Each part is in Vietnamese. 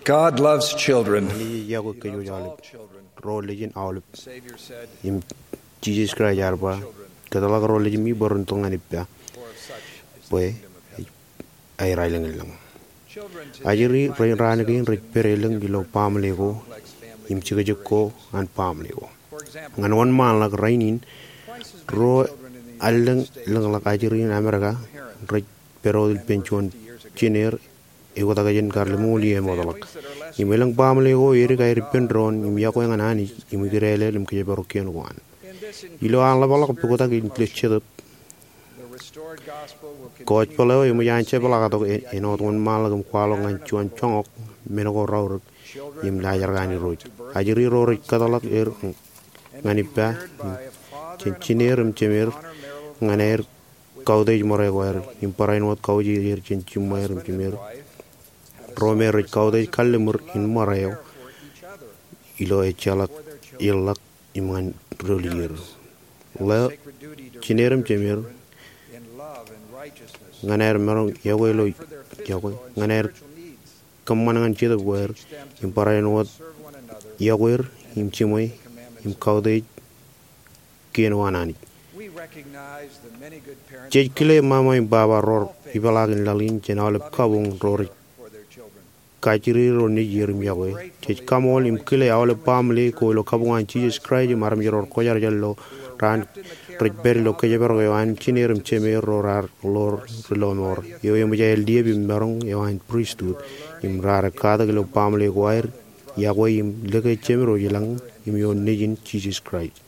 God loves children. Ni yago ke yo yale All children. ro legin awle The Savior said, im Jesus Christ yarba kadala ro legin mi boron to ngani pa "For of such is the boy kingdom of heaven." ay rai lang lang Children today ajiri find rai ran themselves gin in rai pereleng different gilo and pamle go complex family im chiga jekko configurations. an pamle go For example, ngan wan man lak rainin twice as many ro children in the aleng United States lang lak ajiri in America parent rai perol than were penchon 50 years ago. chiner e wada gajen There karle are muli many e modalak families that are less imelang fortunate pamle go than iri those kay God ripendron im really yako does nganani use to im command. girele lim ke barokien go an In this ilo an la balak increasing pukota spiritual gin pleche promotion, the restored gospel will coach continue pala to imu serve yanche the bala standard to of the enot ideal won malagam kwalo ngan pattern of chuan the Lord. chongok menogo rawruk Children im la are yargani entitled roj to birth ajiri rorik kadalak er and ngani to be pa reared by a father and a chinerum mother chemer who honor marital nganer vows with kaude more faithful goer fidelity. im parainot kauji yer chin chumayrum Husband and chemer wife have a romer solemn kaude kallemur responsibility in to love and morayo care for each other ilo e chalak for their children. ilak iman rolier Parents have la a sacred duty to rear chinerum their chemer children in love and righteousness, nganer merong to yawelo provide for their yago physical and nganer spiritual needs, kamman chedo goer teach them to im love parainot and serve one another, yagoer and im observe chimoy the commandments im of God. kaude kien wanani We recognize the many good parents jej kile across the mama world baba of ror all faiths ibalagin lalin chenalep kabung lovingly rori care for their children. kachiri ro ni yerim yawe jej kamol im kile awle pamle ko lo kabungan Jesus Christ maram yoror ko yar jallo ran rij beri lo ke jebero yo an chinerim cheme rorar lor lomor yo yem jel die bi merong yo an priesthood im rar kada lo pamle ko air yawe im lege chemero yelang im yo nijin Jesus Christ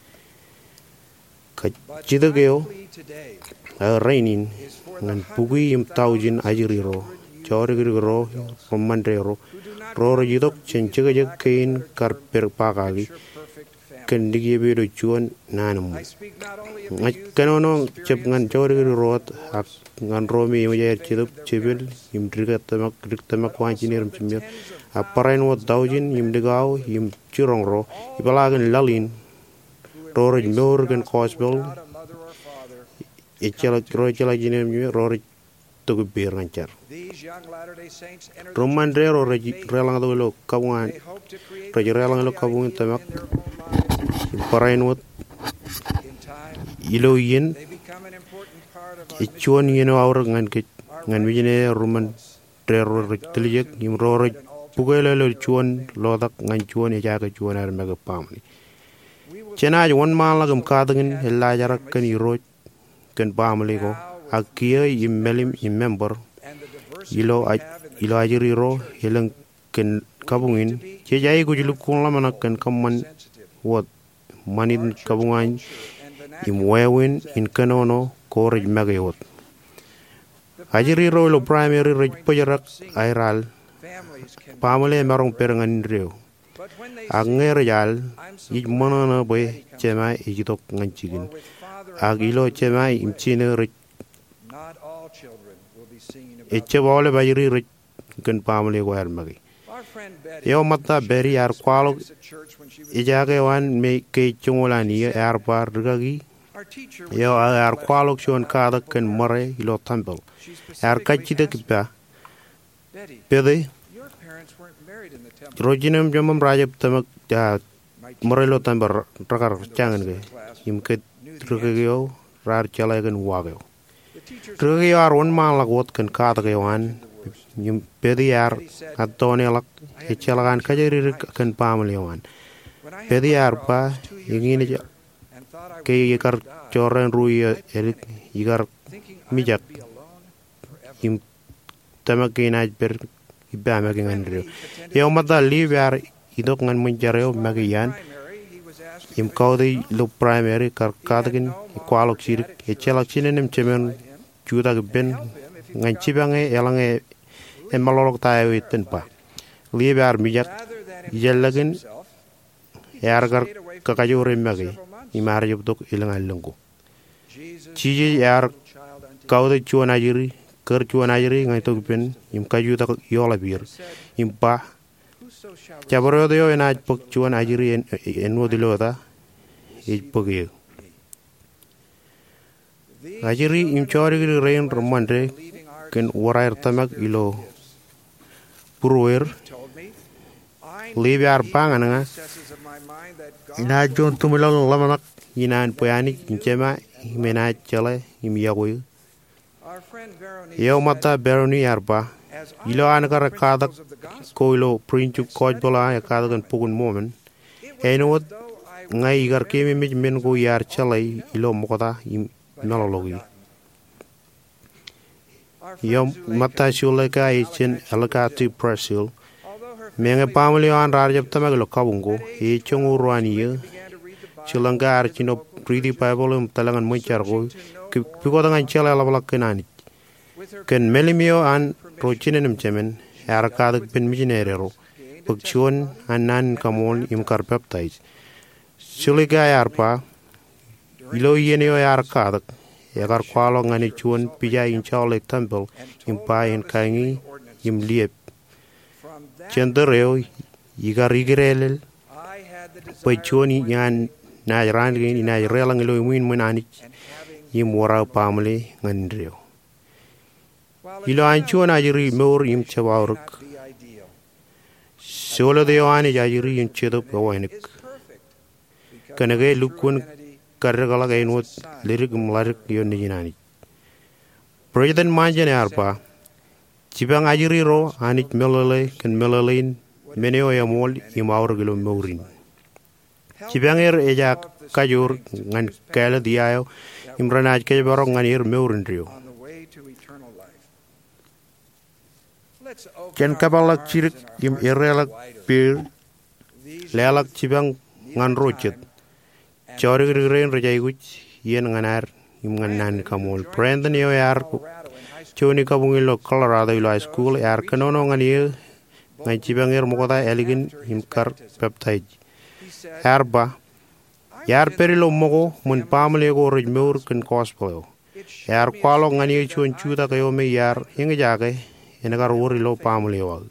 ka chidageo Today rainin is for ngan the pugi im taujin ajiriro chorigiro romandero roro jidok chenchiga jeg kain kar per pakagi perfect family. kendigi bedo chuon nanum I speak not only of the ngach youth kanono who chep ngan experience chorigiro rot ak ngan romi im jer chidup chebel im drigatamak wanchinerum chimir aparain wat daujin im digao im chirongro ibalagan lalin roro morgan cosbel without a mother or father. echela jinem roro tugu bir nganchar These young Latter-day Saints enter the roman church rero with faith. relang do kabungan They hope to create Raja the relang lo family kabungan ideal tamak in their own lives. parain wat In time, ilo yen they become an important part of our ichuan mission. yeno awr ngan ke Our ngan wijene roman rero telijek im roro pugele lo chuan lo dak ngan chuan e jaga chuan ar mega pamni We will chena wan mala gam kadangin hella jarak kan iro kan pamli ko akia im melim im member and the diversity ilo we have in the ilo ajiri ro helang kan kabungin che jai ko julu kun lamana kan kamman sensitive. wat manin kabungan And vernacular. im wewin in kanono korej megayot ajiri ro lo primary rej pajarak airal Families can be pamale marong perangan reo but when they anger jal I'm so ik glad monana boy Daddy comes chema ijitok nganchigin or with father and agilo mother chema leading the im way. chine rej Not all children will be singing about eche bole bajiri rej kan pamale ko ar magi Our friend Betty. yo matta beri yar kwalo experience at church when she was ijage wan me ke chungolani yar par rgagi our teacher yo yar kwalo chon kada kan mare ilo tambel yar kachide kipya Betty, pede your parents weren't married in the temple. rojinem jomam rajab tamak ya My mare lo tambel rakar changan ge class im ke rgagio rar chala kan wagyo the teachers rgagio ar won ma lagot kan kada ge wan im pede yar atone lak e chalagan kajeri kan pamli wan when I had pede my yar girl, pa I was 2 years ingini later and thought I ke would yikar die, choren ruya erik yigar thinking I mijak would be alone forever. im tamakina ber ibama Friend ngan rio Lee attended yo the mata libyar idok ngan munjareo While in magiyan primary, he was asked if im he kaudi could lo primary kar kadgin kwalok sir e chalak chinen chemen juda ben ngan chibange yalange e malolok tayo iten pa libyar mijak rather than yellagin himself, yargar stayed away from kakajore church for magi several months. imar yobdok ilangal lungu Jesus chiji called yar the child unto him kaudi chuan ajiri ker chuan ajiri ngai tok ben im kajuda yola bir and said, im pa Whoso shall receive Chabro de hoy na pok chuan ajiri en wodiloda e pogi these ajiri im chori rein romande believing our ken warair tamak ilo purwer told me libi arpa nga recesses of my mind that God ina jon tumilong lamanak inan poyani inchema imena chale imyagoy our friend Veronique yo mata beroni arpa as ilo an kar kadak of the gospel koilo printu koj bola ya kadagan pugun momen enot ngai gar kemi mij men go yar chalai ilo mokota im melologi yo mata shule ka ichen alaka tu prasil menga pamli an rajab tamaglo kabungo e chongu rwani ye chilangar chino pridi pabolum talangan munchargo piko dangan chala labala kenani ken melimio an rochinen chemen arkadak pen mijinero pagchuan anan kamol im karpeptais chuliga yarpa ilo yenio yarkadak yagar kwalo ngani chuan pija in chawle temple impa in kangi im liep chendereo yigar igirelel pagchuan yan najran gin najrelang ilo imuin munani im wara pamle ngandreo ilo anchuan ajiri mor im chawuruk solo de ani ajiri in chedo pawainik kanage lukun kargala gainot lirik mlarik yonni jinani president manjane arpa cibang ajiri ro anit melale kan melalein meneo yamol imawr gilo maurin cibang eja kajur ngan kala diayo imranaj ke barong ngan maurin rio ken kabalak cirik im irelak pir lelak cibang ngan rochet chori gren rajayguch yen nganar im nganan kamol prenden yo yar choni kabungilo Colorado High School yar kanono ngani ngai cibang mokota elegin im kar peptide yarba yar perilo mogo mun pamle go rejmeur ken gospel yar kwalo ngani chon chuta kayo me yar hinga jage enagar worilo pamle wal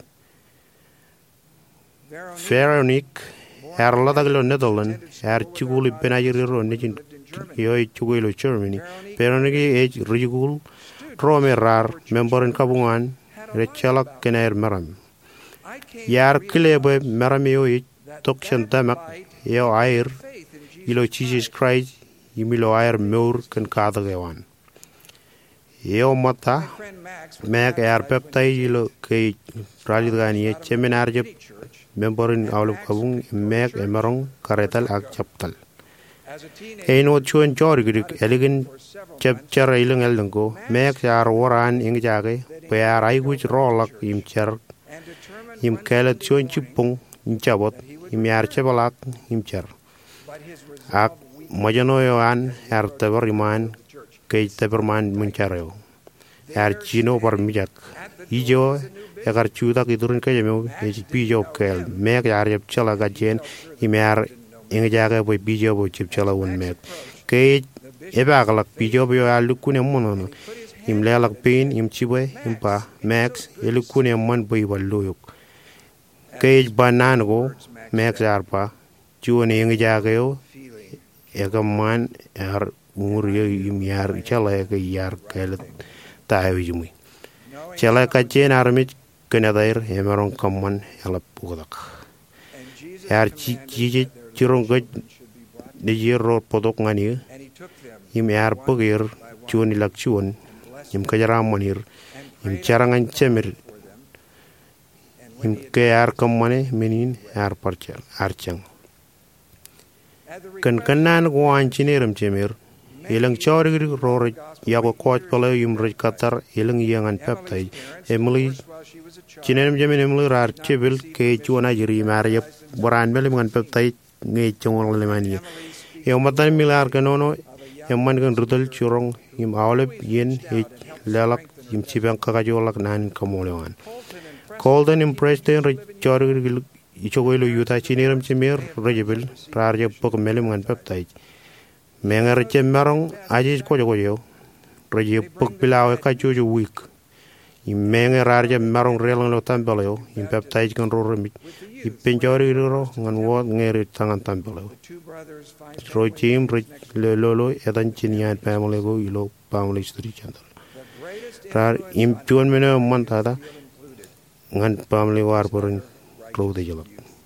Veronique yar ladaglo Netherlands yar chuguli benajiro nijin yoy chugilo Germany Veronique age rigul rome rar member in kabungan rechalak kener maram yar klebe maramio tokshan tamak yo air ilo Jesus Christ yimilo air meur kan kadagawan yo mata mek yar peptai ilo ke rajidgani seminar je member in all of kabung mek emerong karetal ak chaptal eino chuan jorgrik elegant chapchar ilang eldengo mek yar waran ingjage bayar ai guj rolak imchar im kelet chuan chipung inchabot im yar chebalak imchar ak majano yo an yar tabariman kay tabarman munchareo yar chino par mijak ijo yagar chuda kidurun kayemo pijo kel mek yar yep chala gajen im yar ingjage boy pijo boy chip chala won mek kay ebagalak pijo boy alukune monono im lelak pin im chibe impa max elukune man boy waluyuk kay banango max yarpa chuone ingjage yo yagaman yar umuriyo im yar chala ke yar kel tayo yumi chala ka chen armit kenadair emeron kamman yalap udak yar chi chirong gaj de yero podok ngani im yar pogir chuni lak chuon im kajara monir im charangan chemir im ke yar kammane menin yar parchal archang kan kanan gwan chineram chemir ilang chori ror yago coach pala im roj katar ilang yangan peptai emily chinem jemen emily rar chebil ke chuana jiri marya boran melim ngan peptai ngai chongol lemani yo matan milar kanono yamman kan rudal churong im awlep yen e lalak im chibang kakajolak nan kamolewan Colden impressed den chori ichogoilo yuta chineram chemer rejebil rar je pok melim ngan peptai mengar chemerong aji ko jogo reje pok pilaw ka chuju week im mengar je merong relang lo tambalo im peptai kan ro remi i penjori ro ngan wo ngere tangan tambalo ro chim re lolo edan chinian family go ilo family street chandar rar im chuan mena man tada ngan family war porin ro de jalo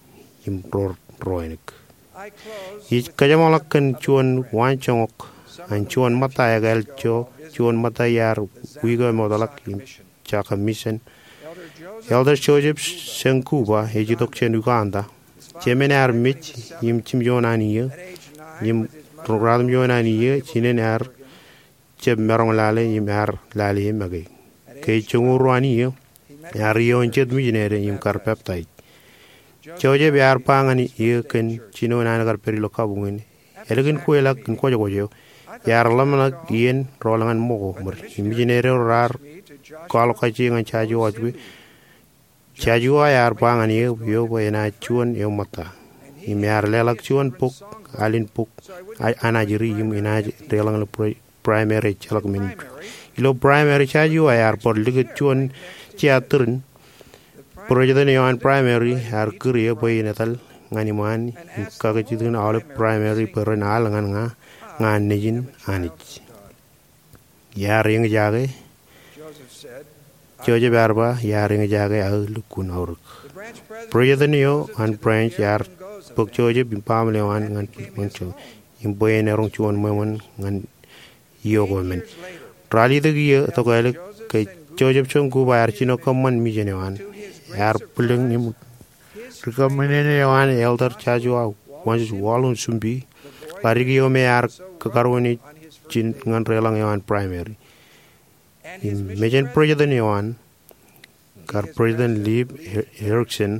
im roinik I close ich kajamalakan chuan wanchongok an chuan mata yagal cho chuan mata yar wigo modalak im chaka mission Elder Elder Joseph Senkuba hejidok chen Uganda chemenar mich im chim yonani at age 9 im with his mother program yonani chinen ar cheb merong lale im ar lale magi ke chungurwani he met yar yon chet mijinere im kar peptai choje biar pangani ye ken chino nan gar perilo kabungin elegin kuelak kin ko jogo yar lamana yen rolangan mogo mer mijinere rar me to Joshua kalo kachi ngan chaji wajbi chaji wa yar pangani yo bo ena chuan yo mata im yar lelak chuan puk alin puk anajiri im ina relang primary chalak min ilo primary chaji wa yar por ligit chuan chiatrin Project yon primary har kuriya boy natal ngani man kagachidun all primary perenal ngan nejin anich yaring jage Joseph said choje barba yaring jage al lukun auruk the branch president Project yo an branch yar pok choje bimpam lewan ngan moncho imboy ne rong chuan momon ngan yogo men rali de giye to gale ke choje chong ku bayar chino common mi jenewan yar puling nim rekomendane yawan elder chajwa wanjus walun sumbi parigi yo me yar kakarwani chin ngan relang yawan primary in mejen project yawan kar president leave Erickson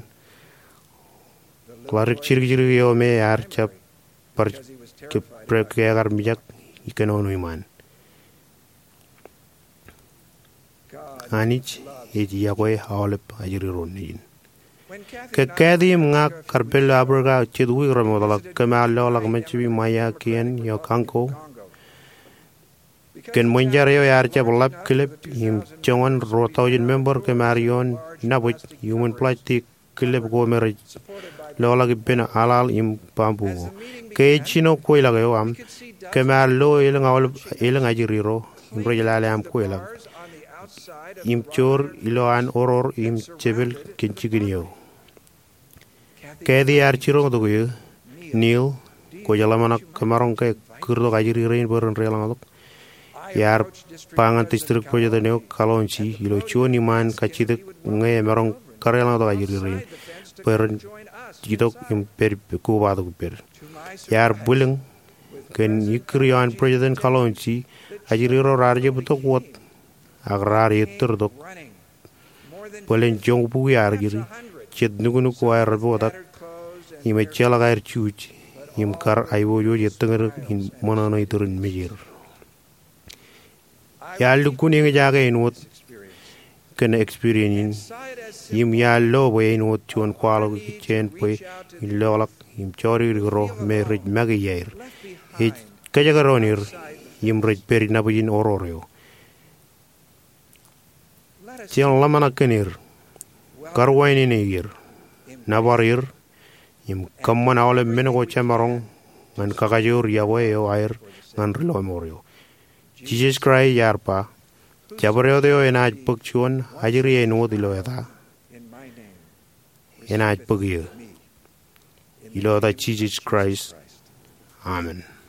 klarik chirgir yo me yar chap par ke pregar mijak ikenon wiman anich eti yakoy hawlep ajiri ronin when Kathy ke kadi mga karbel abraga chidwi ramodala kemallo lag mechi maya kien yo kanko ken monjar yo yar cha blap clip him chongan rotaujin member ke marion nabut human plastic clip go mer lola gi ben alal im pambu ke chino koy lag yo am kemallo ilang ajiri ro imbrejala am koy lag im chor iloan oror im chebel kinchiginyo kedi archiro dogu nil ko jalamana kamarong ke kurdo gajiri rein boron relang yar pangan distrik project neo kalonchi ilo chuoni man kachide nge marong karelang do gajiri rein peron jidok im per ko wadu per yar buleng ken yikriyan project kalonchi ajiri ro rarje butok wot agrar yeturdok polen jong bu yar giri ched nugunu ko ay rabodak ime chala gair chuch im kar aywo yo yetenger in monono iturun mejir yallu kuni nge jaga inwot ken experience im yallo bo inwot chon kwalo chen poy ilolak im chori ro me rij magi yair e kajagaronir im rij peri nabujin ororyo Tiang lamana kenir karwaini negir nabarir im kamman awle menego chamarong ngan kakajur yawe yo air ngan rilo morio Jesus Christ yarpa jabaryo deo enaj pagchuan ajiri eno dilo yata enaj pagyo ilo da Jesus Christ amen.